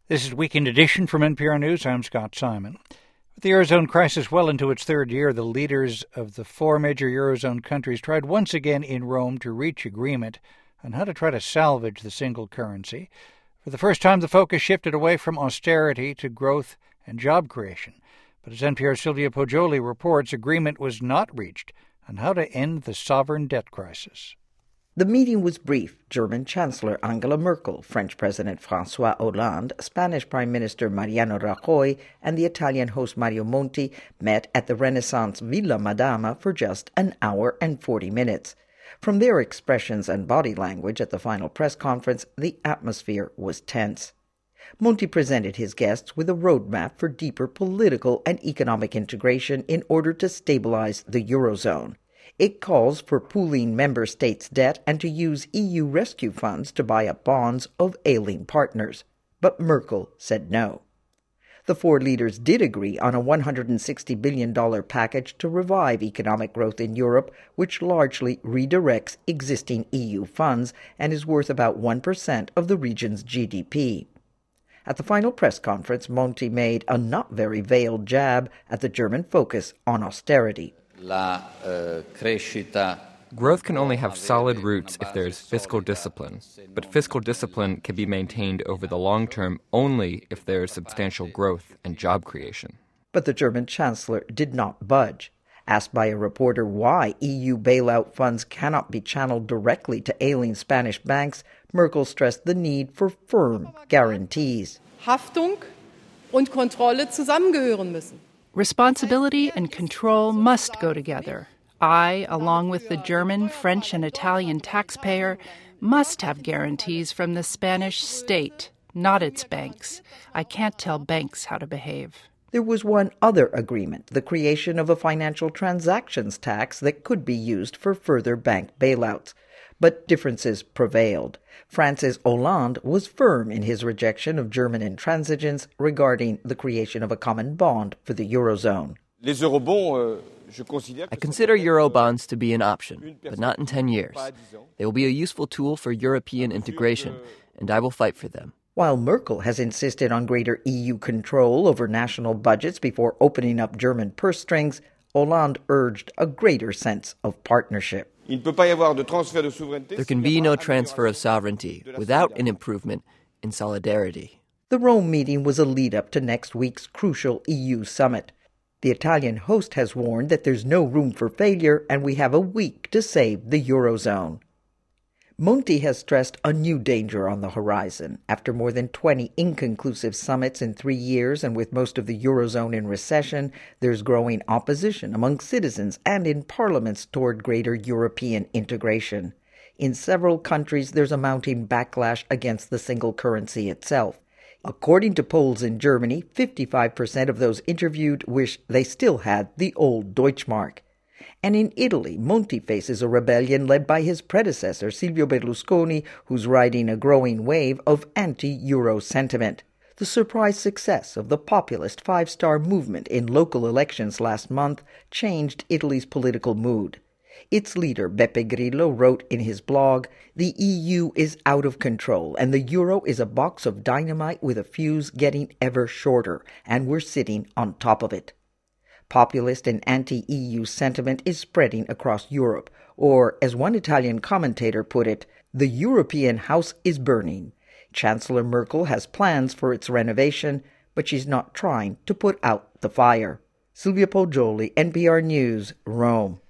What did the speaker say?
This is Weekend Edition from NPR News. I'm Scott Simon. With the Eurozone crisis well into its third year, the leaders of the four major Eurozone countries tried once again in Rome to reach agreement on how to try to salvage the single currency. For the first time, the focus shifted away from austerity to growth and job creation. But as NPR's Silvia Poggioli reports, agreement was not reached on how to end the sovereign debt crisis. The meeting was brief. German Chancellor Angela Merkel, French President François Hollande, Spanish Prime Minister Mariano Rajoy, and the Italian host Mario Monti met at the Renaissance Villa Madama for just an hour and 40 minutes. From their expressions and body language at the final press conference, the atmosphere was tense. Monti presented his guests with a roadmap for deeper political and economic integration in order to stabilize the Eurozone. It calls for pooling member states' debt and to use EU rescue funds to buy up bonds of ailing partners. But Merkel said no. The four leaders did agree on a $160 billion package to revive economic growth in Europe, which largely redirects existing EU funds and is worth about 1% of the region's GDP. At the final press conference, Monti made a not very veiled jab at the German focus on austerity. Growth can only have solid roots if there is fiscal discipline, but fiscal discipline can be maintained over the long term only if there is substantial growth and job creation. But the German Chancellor did not budge. Asked by a reporter why EU bailout funds cannot be channeled directly to ailing Spanish banks, Merkel stressed the need for firm guarantees. Haftung und Kontrolle zusammengehören müssen. Responsibility and control must go together. I, along with the German, French, and Italian taxpayer, must have guarantees from the Spanish state, not its banks. I can't tell banks how to behave. There was one other agreement, the creation of a financial transactions tax that could be used for further bank bailouts. But differences prevailed. France's Hollande was firm in his rejection of German intransigence regarding the creation of a common bond for the Eurozone. I consider Eurobonds to be an option, but not in 10 years. They will be a useful tool for European integration, and I will fight for them. While Merkel has insisted on greater EU control over national budgets before opening up German purse strings, Hollande urged a greater sense of partnership. There can be no transfer of sovereignty without an improvement in solidarity. The Rome meeting was a lead-up to next week's crucial EU summit. The Italian host has warned that there's no room for failure and we have a week to save the Eurozone. Monti has stressed a new danger on the horizon. After more than 20 inconclusive summits in 3 years and with most of the Eurozone in recession, there's growing opposition among citizens and in parliaments toward greater European integration. In several countries, there's a mounting backlash against the single currency itself. According to polls in Germany, 55% of those interviewed wish they still had the old Deutschmark. And in Italy, Monti faces a rebellion led by his predecessor, Silvio Berlusconi, who's riding a growing wave of anti-Euro sentiment. The surprise success of the populist five-star movement in local elections last month changed Italy's political mood. Its leader, Beppe Grillo, wrote in his blog, "The EU is out of control, and the euro is a box of dynamite with a fuse getting ever shorter, and we're sitting on top of it." Populist and anti-EU sentiment is spreading across Europe, or, as one Italian commentator put it, the European house is burning. Chancellor Merkel has plans for its renovation, but she's not trying to put out the fire. Silvia Poggioli, NPR News, Rome.